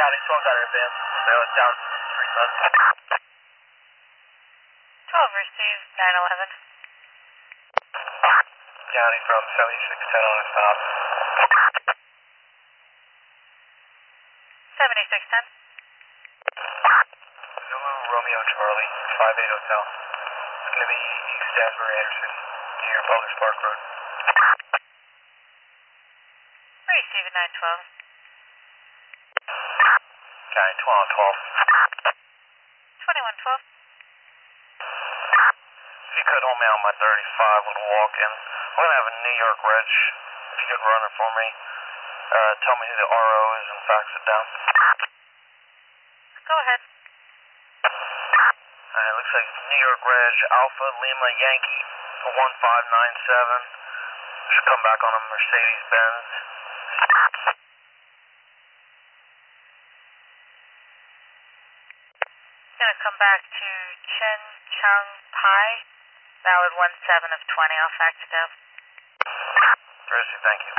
County 12's out of advance. So it's down 3 miles. 12 received, 911. County from 7610 on a stop. 7610. Zulu Romeo Charlie, 58 Hotel. It's going to be East Stansbury Anderson, near Butler Spark Road. Receive at 912. County 12 on 12. 2112. If you could hold me on my 35 with a walk-in. I'm going to have a New York reg. If you could run it for me. Tell me who the RO is and fax it down. Go ahead. It looks like New York reg Alpha Lima Yankee 1597. Should come back on a Mercedes-Benz. Gonna come back to Chen Chung Pai. Valid 17 of 20. I'll fax it down. Tracy, thank you.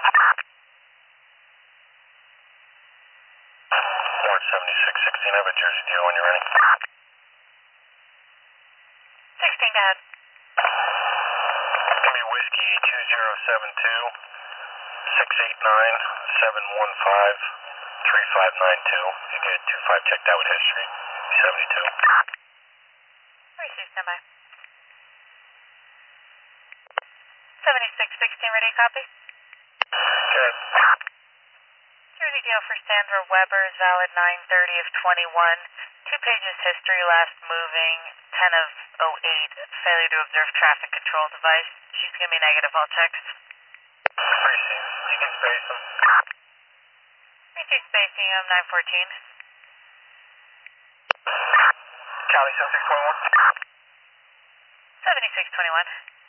Warrant 7616, I have a Jersey deal when you're ready. 16, go ahead. Give me whiskey 2072 689 715 3592. You get 25 checked out with history. 72. Receive, standby. 7616, ready to copy? Good. Jersey deal for Sandra Weber is valid 930 of 21. 2 pages history, last moving 10 of 08. Failure to observe traffic control device. She's gonna be negative, all checks. Receive. You can space them. Receive spacing of 914. County 7621. 7621.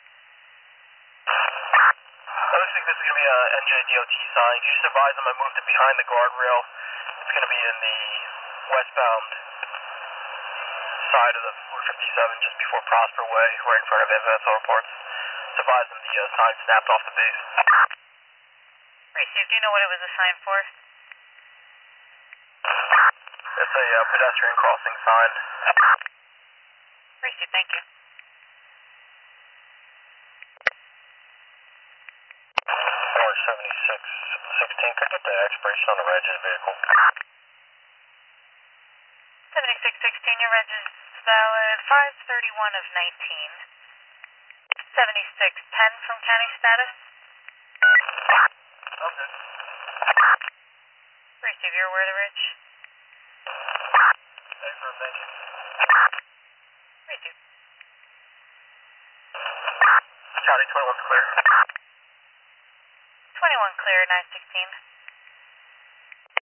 Looks like this is going to be a NJDOT sign. You just advise them I moved it behind the guardrail. It's going to be in the westbound side of the 457 just before Prosper Way, right in front of Advanced Auto Parts. Just advise them the sign snapped off the base. Receive, do you know what it was assigned for? It's a pedestrian crossing sign. Receive, thank you. Orange 7616, could I get the expiration on the reg of the vehicle? 7616, your reg is valid 531 of 19. 7610 from county status. Okay. Receive, you're aware of the reg? Excellent, thank you. Receive. County 21's clear. 21 clear, 916.